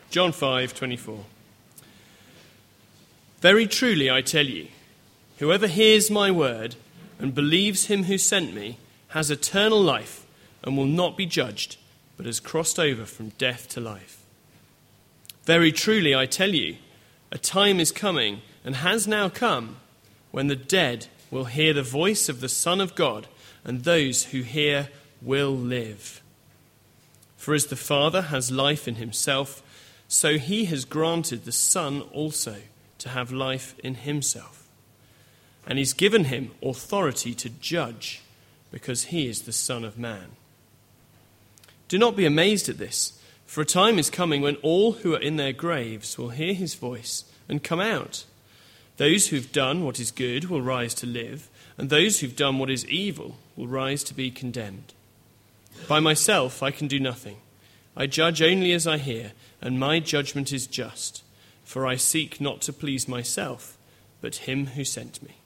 John 5:24. Very truly I tell you, whoever hears my word and believes him who sent me has eternal life and will not be judged, but has crossed over from death to life. Very truly I tell you, a time is coming and has now come when the dead will hear the voice of the Son of God, and those who hear will live. For as the Father has life in himself, so he has granted the Son also to have life in himself. And he's given him authority to judge, because he is the Son of Man. Do not be amazed at this, for a time is coming when all who are in their graves will hear his voice and come out. Those who've done what is good will rise to live, and those who've done what is evil will rise to be condemned. By myself I can do nothing. I judge only as I hear, and my judgment is just, for I seek not to please myself, but him who sent me.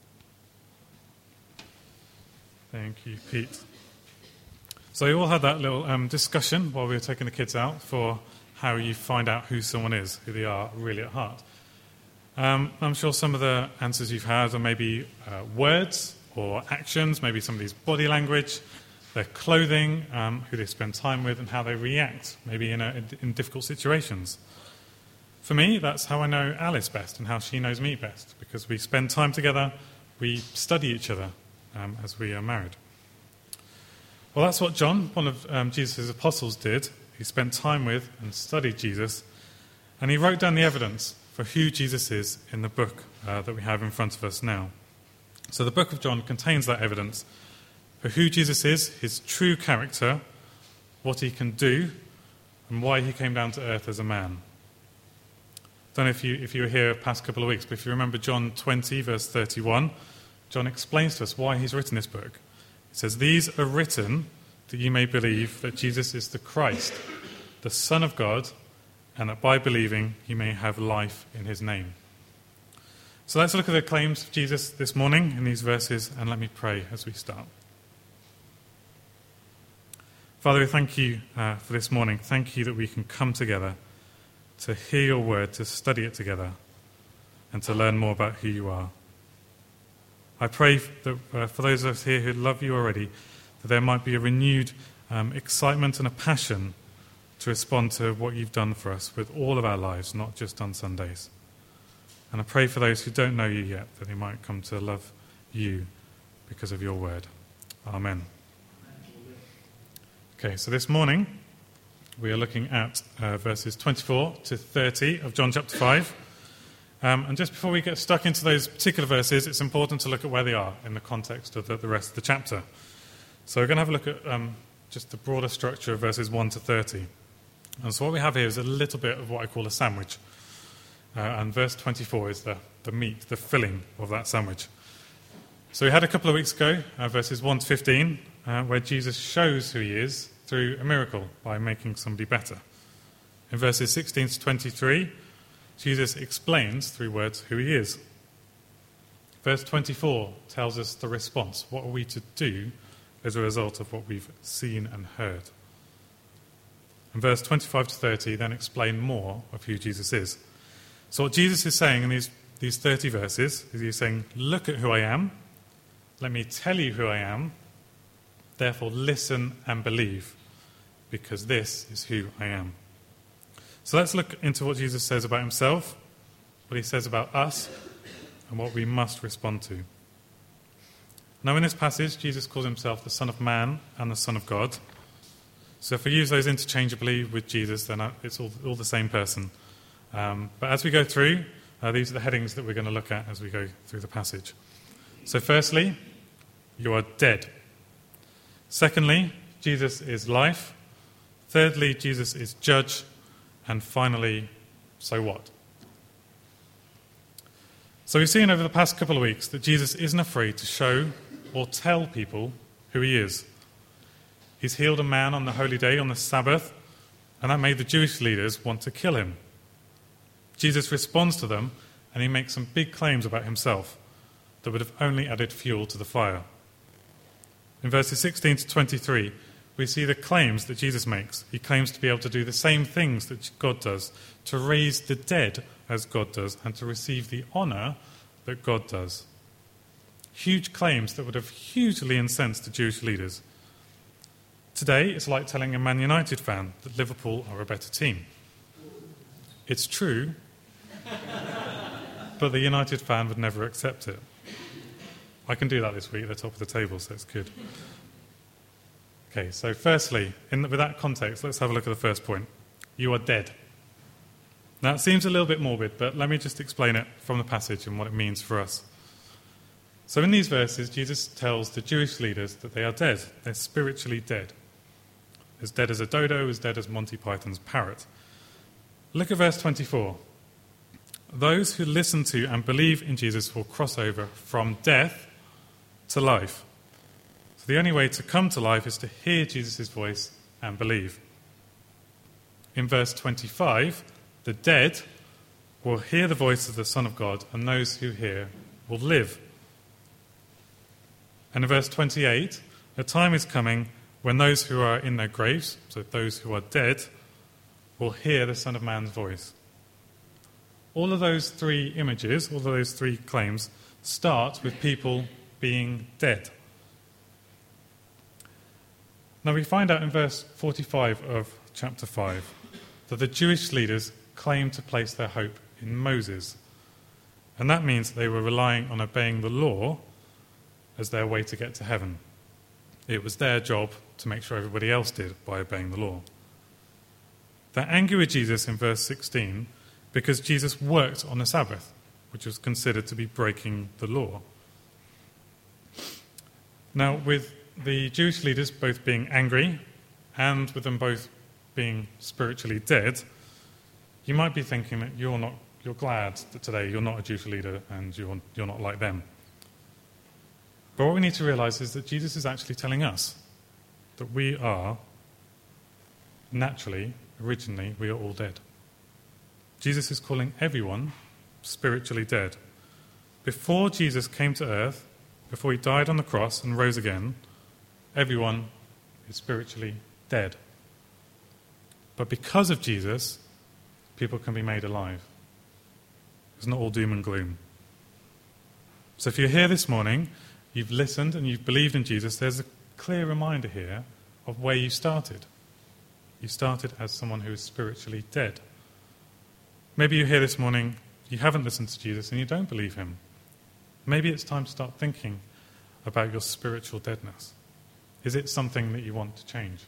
Thank you, Pete. So you all had that little discussion while we were taking the kids out for how you find out who someone is, who they are really at heart. I'm sure some of the answers you've had are maybe words or actions, maybe somebody's body language, their clothing, who they spend time with, and how they react, maybe in difficult situations. For me, that's how I know Alice best and how she knows me best, because we spend time together, we study each other as we are married. Well, that's what John, one of Jesus' apostles, did. He spent time with and studied Jesus, and he wrote down the evidence for who Jesus is in the book that we have in front of us now. So the book of John contains that evidence for who Jesus is, his true character, what he can do, and why he came down to earth as a man. I don't know if you were here the past couple of weeks, but if you remember John 20, verse 31, John explains to us why he's written this book. He says, "These are written that you may believe that Jesus is the Christ, the Son of God, and that by believing you may have life in his name." So let's look at the claims of Jesus this morning in these verses, and let me pray as we start. Father, we thank you for this morning. Thank you that we can come together to hear your word, to study it together, and to learn more about who you are. I pray that for those of us here who love you already, that there might be a renewed excitement and a passion to respond to what you've done for us with all of our lives, not just on Sundays. And I pray for those who don't know you yet, that they might come to love you because of your word. Amen. Okay, so this morning we are looking at verses 24 to 30 of John chapter 5. And just before we get stuck into those particular verses, it's important to look at where they are in the context of the rest of the chapter. So we're going to have a look at just the broader structure of verses 1 to 30. And so what we have here is a little bit of what I call a sandwich. And verse 24 is the meat, the filling of that sandwich. So we had a couple of weeks ago, verses 1 to 15, where Jesus shows who he is through a miracle by making somebody better. In verses 16 to 23, Jesus explains through words who he is. Verse 24 tells us the response. What are we to do as a result of what we've seen and heard? And verse 25 to 30 then explain more of who Jesus is. So what Jesus is saying in these 30 verses is he's saying, look at who I am. Let me tell you who I am. Therefore listen and believe, because this is who I am. So let's look into what Jesus says about himself, what he says about us, and what we must respond to. Now in this passage, Jesus calls himself the Son of Man and the Son of God. So if we use those interchangeably with Jesus, then it's all the same person. But as we go through, these are the headings that we're going to look at as we go through the passage. So firstly, you are dead. Secondly, Jesus is life. Thirdly, Jesus is judge. And finally, so what? So we've seen over the past couple of weeks that Jesus isn't afraid to show or tell people who he is. He's healed a man on the holy day, on the Sabbath, and that made the Jewish leaders want to kill him. Jesus responds to them, and he makes some big claims about himself that would have only added fuel to the fire. In verses 16 to 23, we see the claims that Jesus makes. He claims to be able to do the same things that God does, to raise the dead as God does, and to receive the honour that God does. Huge claims that would have hugely incensed the Jewish leaders. Today, it's like telling a Man United fan that Liverpool are a better team. It's true, but the United fan would never accept it. I can do that this week at the top of the table, so it's good. Okay, so firstly, with that context, let's have a look at the first point. You are dead. Now, it seems a little bit morbid, but let me just explain it from the passage and what it means for us. So in these verses, Jesus tells the Jewish leaders that they are dead. They're spiritually dead. As dead as a dodo, as dead as Monty Python's parrot. Look at verse 24. Those who listen to and believe in Jesus will cross over from death to life. So the only way to come to life is to hear Jesus' voice and believe. In verse 25, the dead will hear the voice of the Son of God, and those who hear will live. And in verse 28, a time is coming when those who are in their graves, so those who are dead, will hear the Son of Man's voice. All of those three images, all of those three claims, start with people being dead. Now we find out in verse 45 of chapter 5 that the Jewish leaders claim to place their hope in Moses. And that means they were relying on obeying the law as their way to get to heaven. It was their job to make sure everybody else did by obeying the law. They're angry with Jesus in verse 16 because Jesus worked on the Sabbath, which was considered to be breaking the law. Now, with the Jewish leaders both being angry and with them both being spiritually dead, you might be thinking that you're glad that today you're not a Jewish leader and you're not like them. But what we need to realize is that Jesus is actually telling us that we are naturally, originally, we are all dead. Jesus is calling everyone spiritually dead. Before Jesus came to earth, before he died on the cross and rose again, everyone is spiritually dead. But because of Jesus, people can be made alive. It's not all doom and gloom. So if you're here this morning, you've listened and you've believed in Jesus, there's a clear reminder here of where you started. You started as someone who is spiritually dead. Maybe you're here this morning, you haven't listened to Jesus and you don't believe him. Maybe it's time to start thinking about your spiritual deadness. Is it something that you want to change?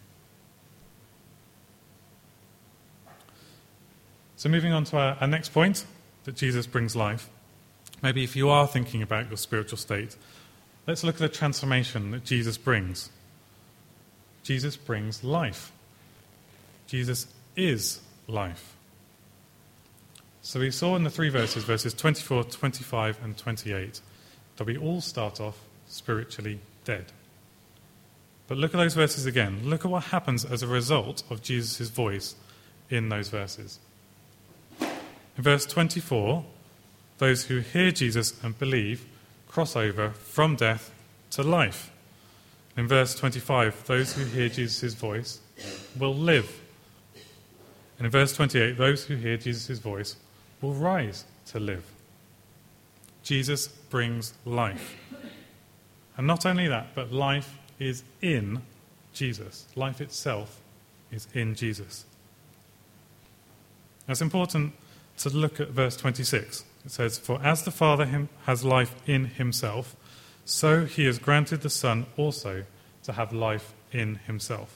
So moving on to our next point, that Jesus brings life. Maybe if you are thinking about your spiritual state, let's look at the transformation that Jesus brings. Jesus brings life. Jesus is life. So we saw in the three verses 24, 25, and 28, that we all start off spiritually dead. But look at those verses again. Look at what happens as a result of Jesus' voice in those verses. In verse 24, those who hear Jesus and believe cross over from death to life. In verse 25, those who hear Jesus' voice will live. And in verse 28, those who hear Jesus' voice will rise to live. Jesus brings life. And not only that, but life is in Jesus. Life itself is in Jesus. Now it's important to look at verse 26. It says, "For as the Father has life in himself, so he has granted the Son also to have life in himself."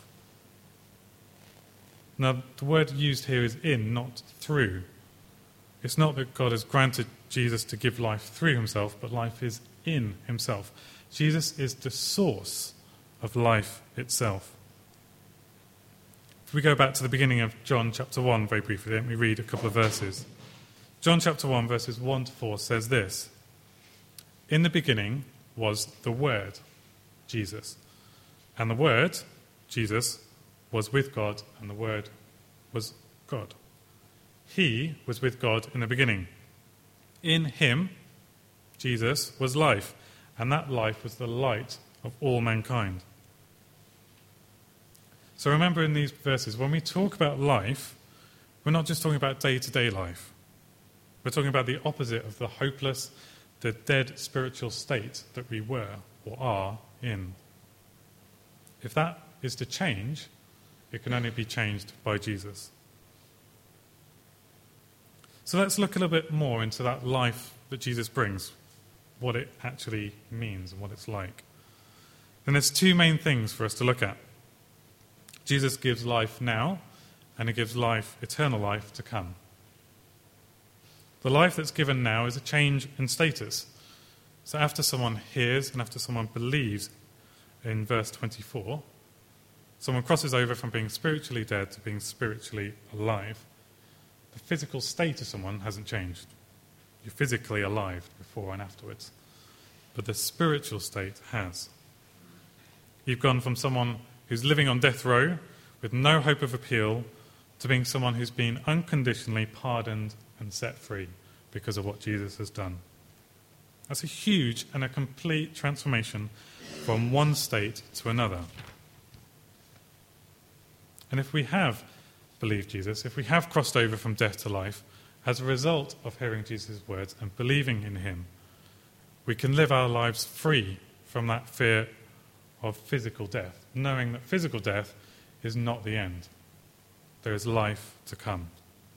Now, the word used here is in, not through. It's not that God has granted Jesus to give life through himself, but life is in himself. Jesus is the source of life itself. If we go back to the beginning of John chapter 1 very briefly, let me read a couple of verses. John chapter 1 verses 1 to 4 says this: "In the beginning was the Word, Jesus. And the Word, Jesus, was with God, and the Word was God. He was with God in the beginning. In him, Jesus, was life, and that life was the light of all mankind." So remember in these verses, when we talk about life, we're not just talking about day-to-day life. We're talking about the opposite of the hopeless, the dead spiritual state that we were or are in. If that is to change, it can only be changed by Jesus. So let's look a little bit more into that life that Jesus brings, what it actually means and what it's like. And there's two main things for us to look at. Jesus gives life now, and he gives life, eternal life, to come. The life that's given now is a change in status. So after someone hears and after someone believes, in verse 24, someone crosses over from being spiritually dead to being spiritually alive. The physical state of someone hasn't changed. You're physically alive before and afterwards. But the spiritual state has. You've gone from someone who's living on death row with no hope of appeal to being someone who's been unconditionally pardoned and set free because of what Jesus has done. That's a huge and a complete transformation from one state to another. And if we have believed Jesus, if we have crossed over from death to life, as a result of hearing Jesus' words and believing in him, we can live our lives free from that fear of physical death, knowing that physical death is not the end. There is life to come.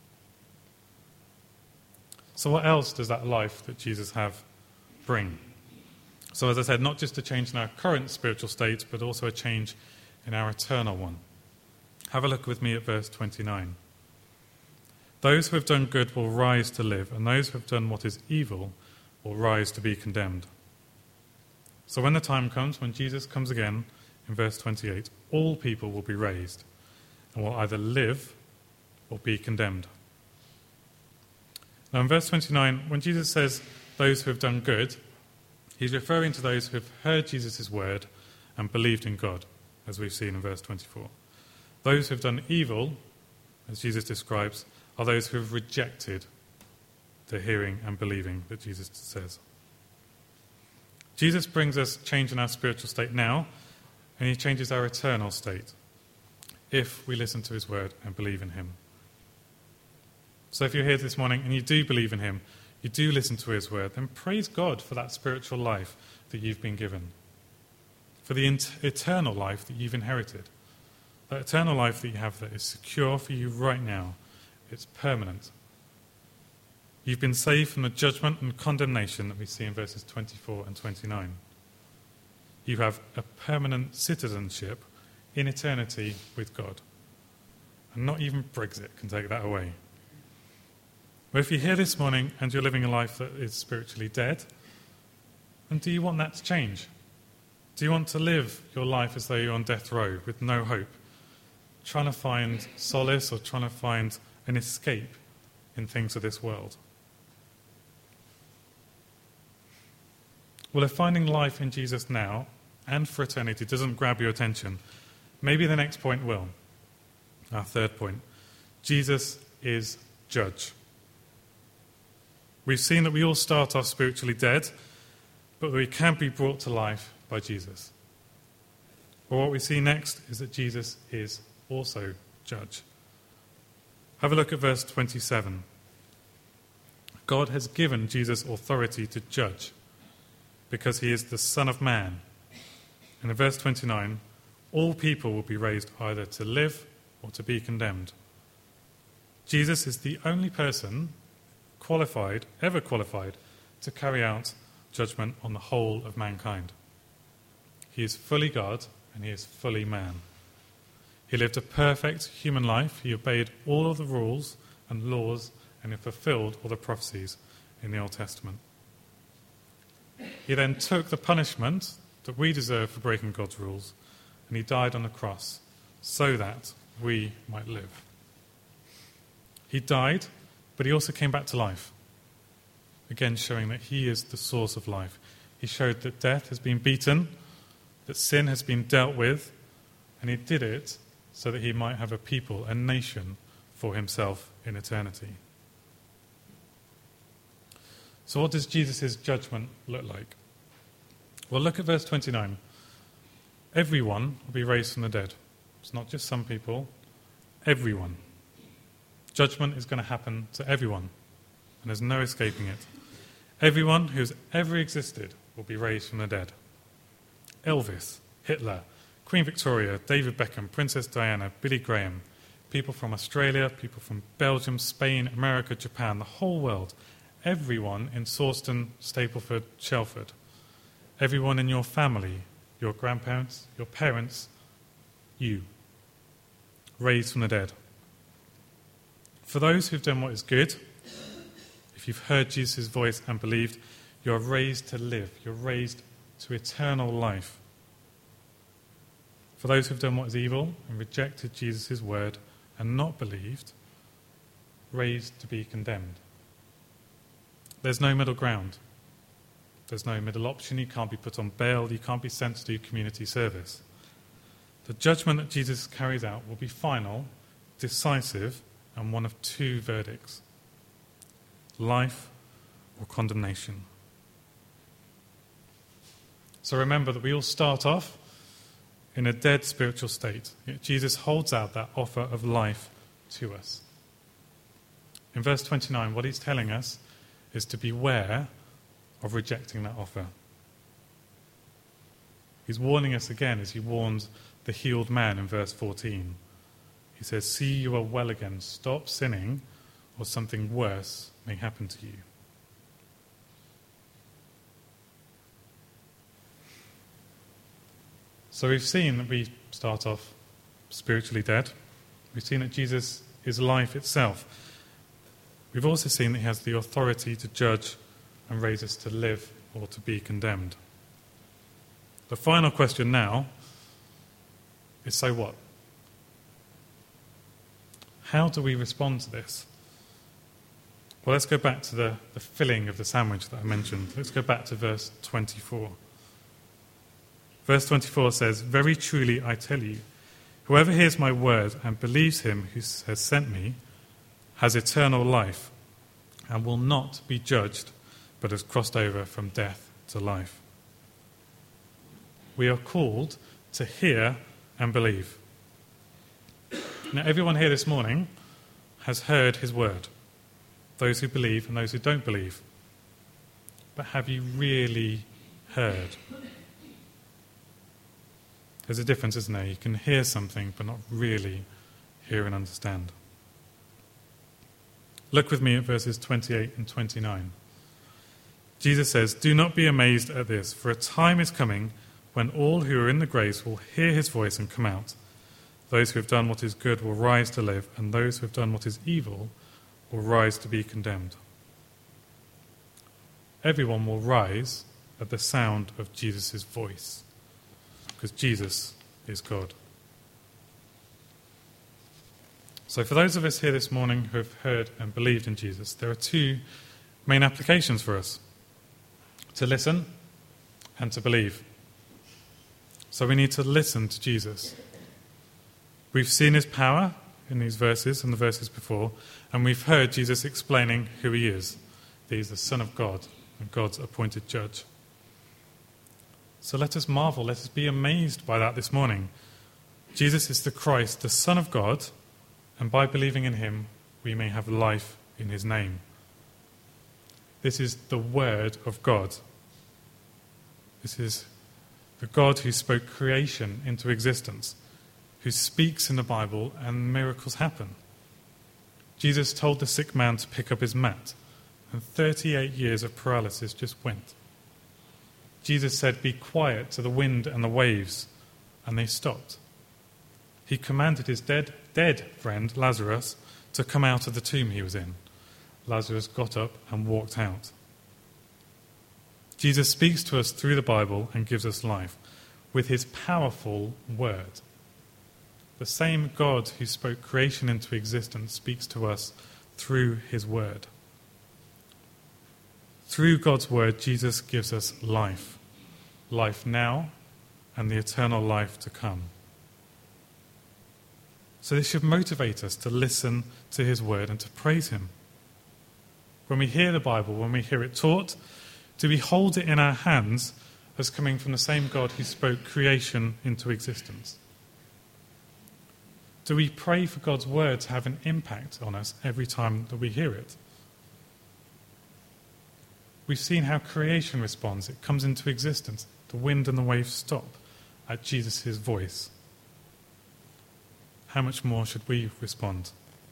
So what else does that life that Jesus have bring? So as I said, not just a change in our current spiritual state, but also a change in our eternal one. Have a look with me at verse 29. Those who have done good will rise to live, and those who have done what is evil will rise to be condemned. So when the time comes, when Jesus comes again, in verse 28, all people will be raised and will either live or be condemned. Now in verse 29, when Jesus says those who have done good, he's referring to those who have heard Jesus' word and believed in God, as we've seen in verse 24. Those who have done evil, as Jesus describes, are those who have rejected the hearing and believing that Jesus says. Jesus brings us change in our spiritual state now, and he changes our eternal state if we listen to his word and believe in him. So if you're here this morning and you do believe in him, you do listen to his word, then praise God for that spiritual life that you've been given, for the eternal life that you've inherited, that eternal life that you have that is secure for you right now. It's permanent. You've been saved from the judgment and condemnation that we see in verses 24 and 29. You have a permanent citizenship in eternity with God. And not even Brexit can take that away. But if you're here this morning and you're living a life that is spiritually dead, then do you want that to change? Do you want to live your life as though you're on death row with no hope, trying to find solace or trying to find an escape in things of this world? Well, if finding life in Jesus now and for eternity doesn't grab your attention, maybe the next point will. Our third point. Jesus is judge. We've seen that we all start off spiritually dead, but we can be brought to life by Jesus. Well, what we see next is that Jesus is also judge. Have a look at verse 27. God has given Jesus authority to judge because he is the Son of Man. And in verse 29, all people will be raised either to live or to be condemned. Jesus is the only person ever qualified, to carry out judgment on the whole of mankind. He is fully God and he is fully man. He lived a perfect human life. He obeyed all of the rules and laws and he fulfilled all the prophecies in the Old Testament. He then took the punishment that we deserve for breaking God's rules and he died on the cross so that we might live. He died, but he also came back to life, again showing that he is the source of life. He showed that death has been beaten, that sin has been dealt with, and he did it so that he might have a people, a nation, for himself in eternity. So what does Jesus' judgment look like? Well, look at verse 29. Everyone will be raised from the dead. It's not just some people, everyone. Judgment is going to happen to everyone, and there's no escaping it. Everyone who's ever existed will be raised from the dead. Elvis, Hitler, Queen Victoria, David Beckham, Princess Diana, Billy Graham, people from Australia, people from Belgium, Spain, America, Japan, the whole world, everyone in Sawston, Stapleford, Shelford, everyone in your family, your grandparents, your parents, you, raised from the dead. For those who've done what is good, if you've heard Jesus' voice and believed, you're raised to live. You're raised to eternal life. For those who've done what is evil and rejected Jesus' word and not believed, raised to be condemned. There's no middle ground. There's no middle option. You can't be put on bail. You can't be sent to do community service. The judgment that Jesus carries out will be final, decisive, and one of two verdicts: life or condemnation. So remember that we all start off in a dead spiritual state. Yet Jesus holds out that offer of life to us. In verse 29, what he's telling us is to beware of rejecting that offer. He's warning us again as he warned the healed man in verse 14. He says, "See, you are well again. Stop sinning, or something worse may happen to you." So we've seen that we start off spiritually dead. We've seen that Jesus is life itself. We've also seen that he has the authority to judge and raise us to live or to be condemned. The final question now is, so what? How do we respond to this? Well, let's go back to the filling of the sandwich that I mentioned. Let's go back to verse 24. Verse 24 says, "Very truly I tell you, whoever hears my word and believes him who has sent me has eternal life and will not be judged, but has crossed over from death to life." We are called to hear and believe. Now, everyone here this morning has heard his word, those who believe and those who don't believe. But have you really heard? There's a difference, isn't there? You can hear something, but not really hear and understand. Look with me at verses 28 and 29. Jesus says, "Do not be amazed at this, for a time is coming when all who are in the graves will hear his voice and come out. Those who have done what is good will rise to live, and those who have done what is evil will rise to be condemned." Everyone will rise at the sound of Jesus' voice, because Jesus is God. So for those of us here this morning who have heard and believed in Jesus, there are two main applications for us: to listen and to believe. So we need to listen to Jesus. We've seen his power in these verses and the verses before, and we've heard Jesus explaining who he is. That he's the Son of God and God's appointed judge. So let us marvel, let us be amazed by that this morning. Jesus is the Christ, the Son of God, and by believing in him, we may have life in his name. This is the Word of God. This is the God who spoke creation into existence, who speaks in the Bible and miracles happen. Jesus told the sick man to pick up his mat, and 38 years of paralysis just went. Jesus said, "Be quiet," to the wind and the waves, and they stopped. He commanded his dead friend, Lazarus, to come out of the tomb he was in. Lazarus got up and walked out. Jesus speaks to us through the Bible and gives us life with his powerful word. The same God who spoke creation into existence speaks to us through his word. Through God's word, Jesus gives us life. Life now and the eternal life to come. So this should motivate us to listen to his word and to praise him. When we hear the Bible, when we hear it taught, to behold it in our hands as coming from the same God who spoke creation into existence. Do we pray for God's word to have an impact on us every time that we hear it? We've seen how creation responds. It comes into existence. The wind and the waves stop at Jesus' voice. How much more should we respond?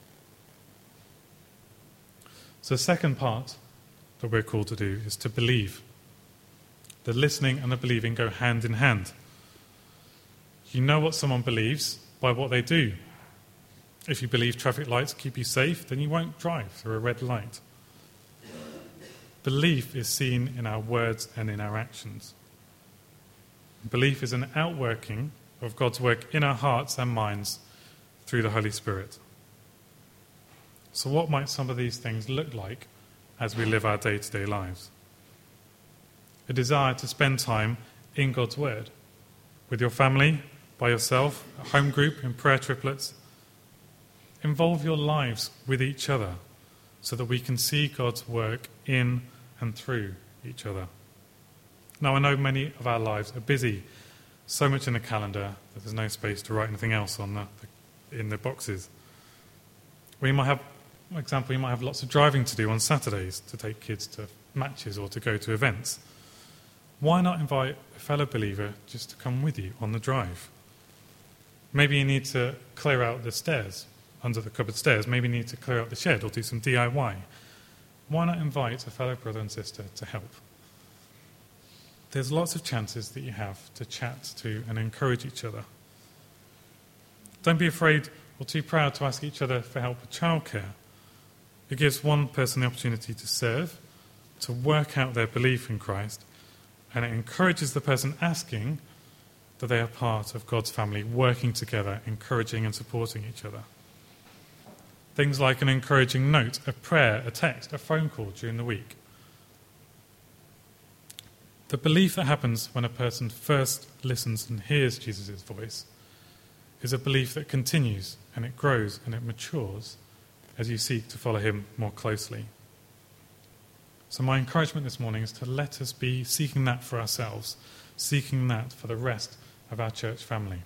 So the second part that we're called to do is to believe. The listening and the believing go hand in hand. You know what someone believes by what they do. If you believe traffic lights keep you safe, then you won't drive through a red light. Belief is seen in our words and in our actions. Belief is an outworking of God's work in our hearts and minds through the Holy Spirit. So what might some of these things look like as we live our day-to-day lives? A desire to spend time in God's Word, with your family, by yourself, a home group, in prayer triplets. Involve your lives with each other so that we can see God's work in and through each other. Now, I know many of our lives are busy, so much in the calendar that there's no space to write anything else on in the boxes. We might have, for example, you might have lots of driving to do on Saturdays to take kids to matches or to go to events. Why not invite a fellow believer just to come with you on the drive? Maybe you need to clear out the stairs, under the cupboard stairs. Maybe you need to clear out the shed or do some DIY. Why not invite a fellow brother and sister to help? There's lots of chances that you have to chat to and encourage each other. Don't be afraid or too proud to ask each other for help with childcare. It gives one person the opportunity to serve, to work out their belief in Christ, and it encourages the person asking that they are part of God's family, working together, encouraging and supporting each other. Things like an encouraging note, a prayer, a text, a phone call during the week. The belief that happens when a person first listens and hears Jesus' voice is a belief that continues and it grows and it matures as you seek to follow him more closely. So my encouragement this morning is to let us be seeking that for ourselves, seeking that for the rest of our church family.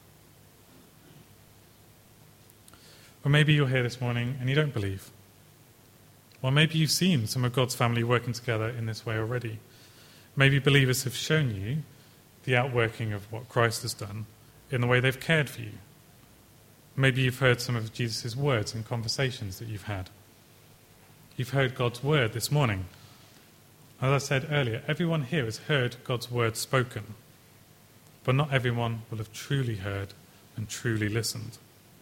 Or maybe you're here this morning and you don't believe. Or maybe you've seen some of God's family working together in this way already. Maybe believers have shown you the outworking of what Christ has done in the way they've cared for you. Maybe you've heard some of Jesus' words and conversations that you've had. You've heard God's word this morning. As I said earlier, everyone here has heard God's word spoken, but not everyone will have truly heard and truly listened.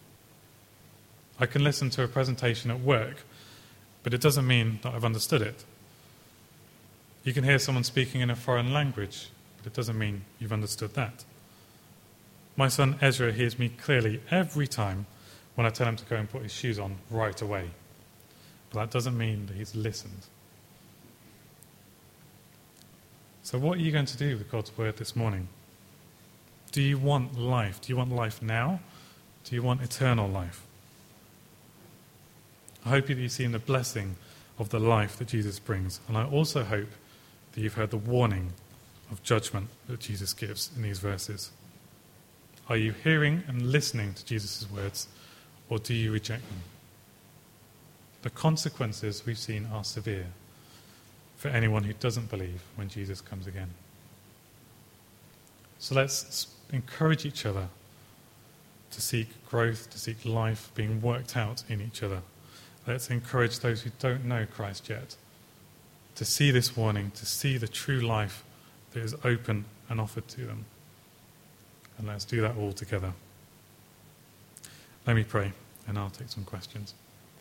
I can listen to a presentation at work, but it doesn't mean that I've understood it. You can hear someone speaking in a foreign language, but it doesn't mean you've understood that. My son Ezra hears me clearly every time when I tell him to go and put his shoes on right away. But that doesn't mean that he's listened. So what are you going to do with God's word this morning? Do you want life? Do you want life now? Do you want eternal life? I hope that you've seen the blessing of the life that Jesus brings. And I also hope that you've heard the warning of judgment that Jesus gives in these verses. Are you hearing and listening to Jesus' words, or do you reject them? The consequences we've seen are severe for anyone who doesn't believe when Jesus comes again. So let's encourage each other to seek growth, to seek life being worked out in each other. Let's encourage those who don't know Christ yet to see this warning, to see the true life that is open and offered to them. And let's do that all together. Let me pray, and I'll take some questions.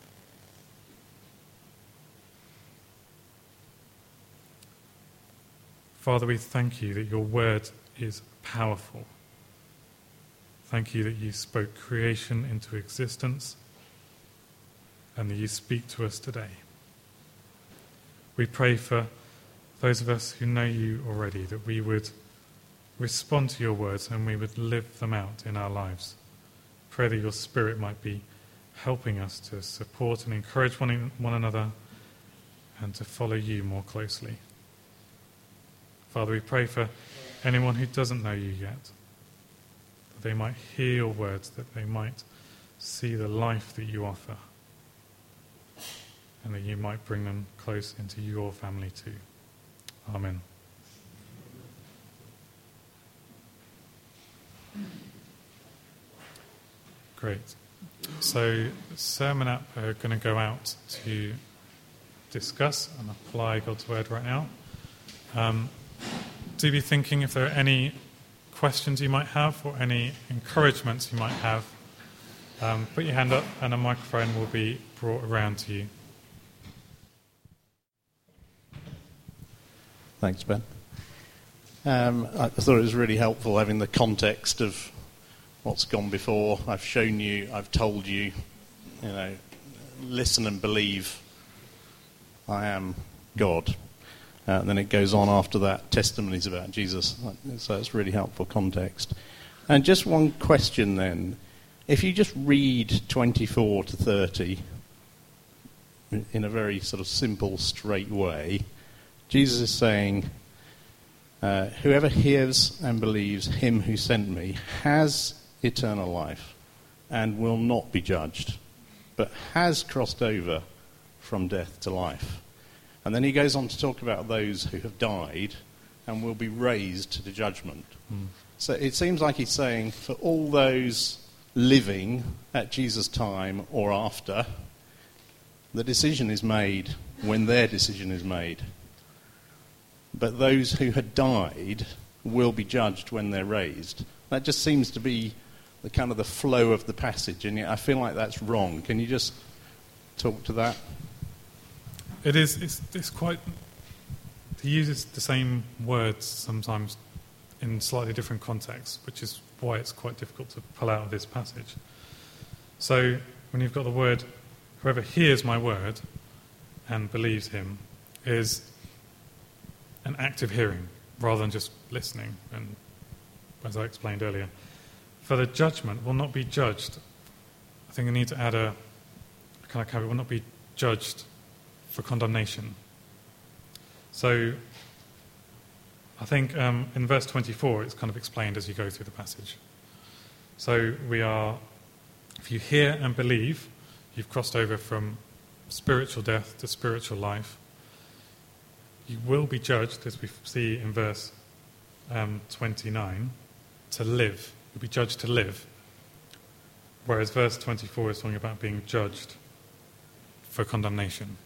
Father, we thank you that your word is powerful. Thank you that you spoke creation into existence and that you speak to us today. We pray for those of us who know you already, that we would respond to your words and we would live them out in our lives. Pray that your Spirit might be helping us to support and encourage one another and to follow you more closely. Father, we pray for anyone who doesn't know you yet, that they might hear your words, that they might see the life that you offer, and that you might bring them close into your family too. Amen. Great. So Sermon App are going to go out to discuss and apply God's word right now. Do be thinking if there are any questions you might have or any encouragements you might have. Put your hand up and a microphone will be brought around to you. Thanks, Ben. I thought it was really helpful having the context of what's gone before. I've shown you, I've told you, listen and believe I am God. And then it goes on after that, testimonies about Jesus. So it's really helpful context. And just one question then. If you just read 24 to 30 in a very sort of simple, straight way, Jesus is saying, whoever hears and believes him who sent me has eternal life and will not be judged, but has crossed over from death to life. And then he goes on to talk about those who have died and will be raised to judgment. So it seems like he's saying for all those living at Jesus' time or after, the decision is made when their decision is made. But those who had died will be judged when they're raised. That just seems to be the kind of the flow of the passage, and yet I feel like that's wrong. Can you just talk to that? It is. It's quite. He uses the same words sometimes in slightly different contexts, which is why it's quite difficult to pull out of this passage. So when you've got the word, whoever hears my word and believes him is an active hearing rather than just listening. And as I explained earlier, for the judgment will not be judged. I think I need to add a kind of caveat, will not be judged for condemnation. So I think in verse 24 it's kind of explained as you go through the passage. So if you hear and believe, you've crossed over from spiritual death to spiritual life. You will be judged, as we see in verse 29, to live. You'll be judged to live. Whereas verse 24 is talking about being judged for condemnation.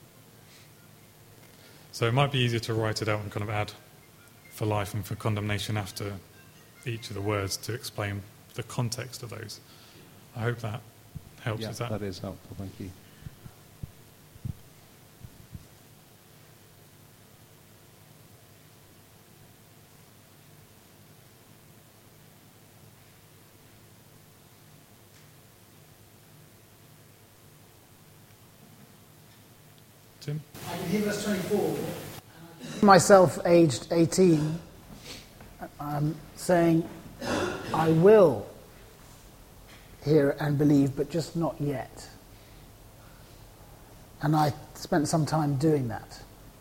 So it might be easier to write it out and kind of add for life and for condemnation after each of the words to explain the context of those. I hope that helps. Yeah, that is helpful. Thank you. Tim? I can hear verse 24. Myself, aged 18, saying, I will hear and believe, but just not yet. And I spent some time doing that.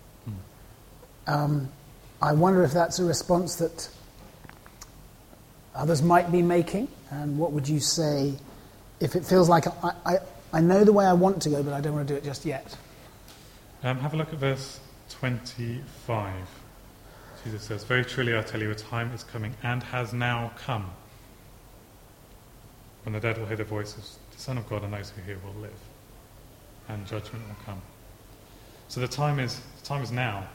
I wonder if that's a response that others might be making, and what would you say if it feels like I know the way I want to go, but I don't want to do it just yet? Have a look at verse 25. Jesus says, very truly I tell you, a time is coming and has now come when the dead will hear the voice of the Son of God, and those who hear will live, and judgment will come. So the time is now.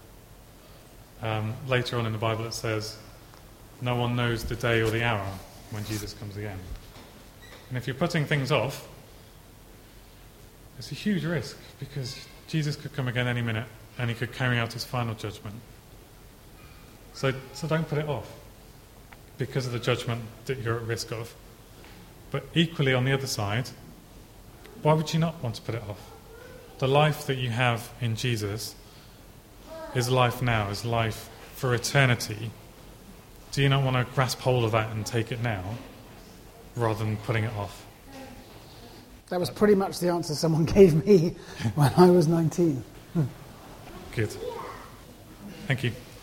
Later on in the Bible it says, no one knows the day or the hour when Jesus comes again. And if you're putting things off, it's a huge risk, because Jesus could come again any minute and he could carry out his final judgment. So don't put it off because of the judgment that you're at risk of. But equally on the other side, why would you not want to put it off? The life that you have in Jesus is life now, is life for eternity. Do you not want to grasp hold of that and take it now rather than putting it off? That was pretty much the answer someone gave me when I was 19. Good. Thank you.